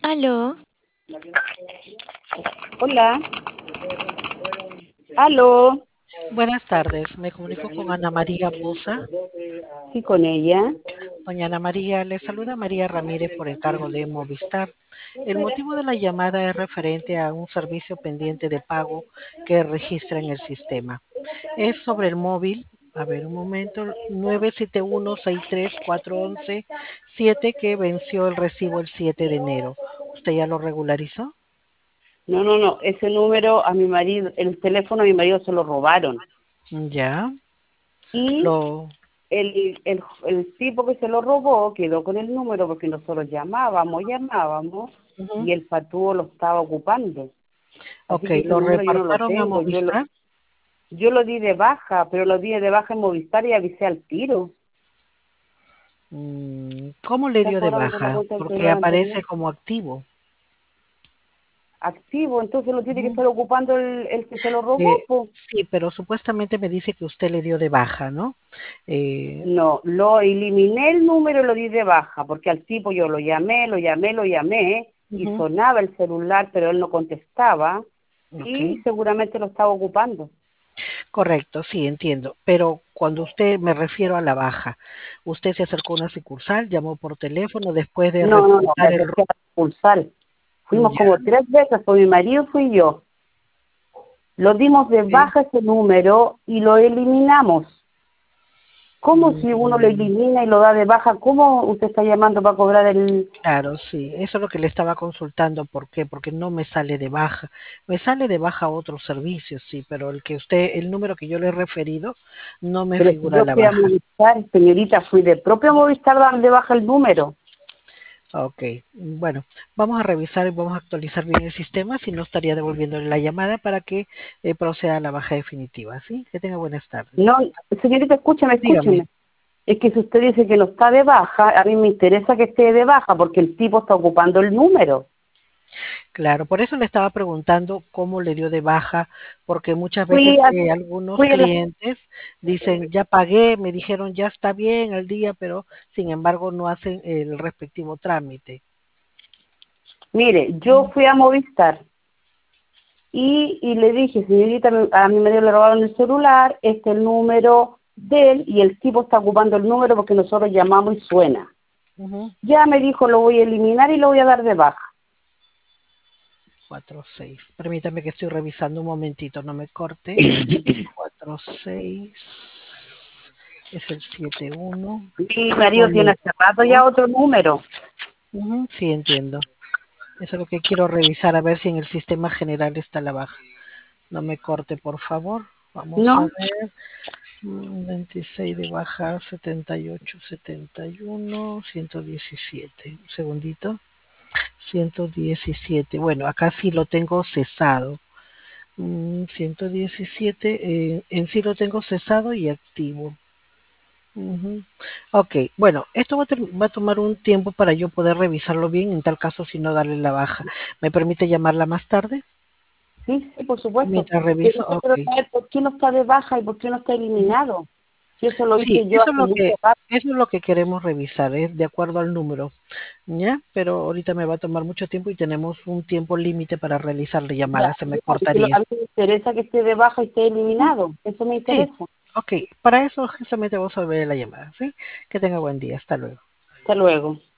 Aló, Hola, aló, Buenas tardes, me comunico con Ana María Bosa. sí, con ella. Doña Ana María, le saluda María Ramírez por encargo de Movistar. El motivo de la llamada es referente a un servicio pendiente de pago que registra en el sistema. Es sobre el móvil, a ver un momento, 971-63411-7 que venció el recibo el 7 de enero. ¿Usted ya lo regularizó? No, no, no, ese número a mi marido, el teléfono a mi marido se lo robaron. Ya, Y lo... el tipo que se lo robó quedó con el número porque nosotros llamábamos, Ujú. y el patúo lo estaba ocupando. Así Ok, que ese lo número yo no lo reportaron a tengo. Movistar. Yo lo di de baja, pero lo di de baja en Movistar y avisé al tiro. ¿Cómo le ¿Está dio de cobrando la baja? cuenta del Porque programa anterior? aparece como activo. Activo, entonces lo tiene que Ujú. estar ocupando el que se lo robó, Eh, pues. sí, pero supuestamente me dice que usted le dio de baja, ¿no? Eh, No, lo eliminé el número y lo di de baja, porque al tipo yo lo llamé, y ujú, sonaba el celular, pero él no contestaba, ok, y seguramente lo estaba ocupando. correcto, sí, entiendo. Pero cuando usted me refiero a la baja, usted se acercó a una sucursal, llamó por teléfono después de No, no, no, me reportar el... acerqué a expulsar. Fuimos Ya, como 3 veces, con mi marido fui yo. Lo dimos de ok. baja ese número y lo eliminamos. ¿Cómo si uno lo Mm, elimina y lo da de baja? ¿Cómo usted está llamando para cobrar el...? claro, sí, eso es lo que le estaba consultando. ¿Por qué? Porque no me sale de baja. Me sale de baja otro servicio, sí, pero el número que yo le he referido, no me Pero si figura yo la fui a baja. Movistar, señorita, fui de propio Movistar dar de baja el número. Ok, bueno, vamos a revisar y vamos a actualizar bien el sistema, si no estaría devolviéndole la llamada para que proceda a la baja definitiva, ¿sí? Que tenga buenas tardes. No, señorita, escúcheme, Dígame. escúcheme. Es que si usted dice que no está de baja, a mí me interesa que esté de baja porque el tipo está ocupando el número. Claro, por eso le estaba preguntando cómo le dio de baja, porque muchas Fui veces a, algunos fui a la, clientes dicen, ya pagué, me dijeron, ya está bien al día, pero sin embargo no hacen el respectivo trámite. mire, yo fui a Movistar y le dije, señorita, a mi marido le robaron el celular, este es el número de él y el tipo está ocupando el número porque nosotros llamamos y suena. Ujú. Ya me dijo, lo voy a eliminar y lo voy a dar de baja. 4-6. Permítame que estoy revisando un momentito, no me corte. 4-6 es el 7-1. Mi Un marido tiene momento, hace por rato favor. ya otro número. Ujú, sí, entiendo. Eso es lo que quiero revisar, a ver si en el sistema general está la baja. No me corte, por favor. Vamos a ¿No? ver. 26 de baja, 78, 71, 117. Un segundito. 117. Bueno, acá sí lo tengo cesado. 117. En sí lo tengo cesado y activo. Ujú. Ok, bueno, esto va a tomar un tiempo para yo poder revisarlo bien, en tal caso si no darle la baja. ¿Me permite llamarla más tarde? Sí, sí, por supuesto. Mientras Pero reviso, yo ok. quiero saber por qué no está de baja y por qué no está Ujú. eliminado. Si eso lo Sí, hice yo hace mucho rato. eso es lo que queremos revisar, es de acuerdo al número, ¿ya? Pero ahorita me va a tomar mucho tiempo y tenemos un tiempo límite para realizar la Ya, llamada, se me no, y cortaría. a mí me interesa que esté de baja y esté Ujú. eliminado. Eso me Sí, interesa. ok, para eso justamente vamos a ver la llamada, ¿sí? Que tenga buen día, hasta luego. Hasta luego.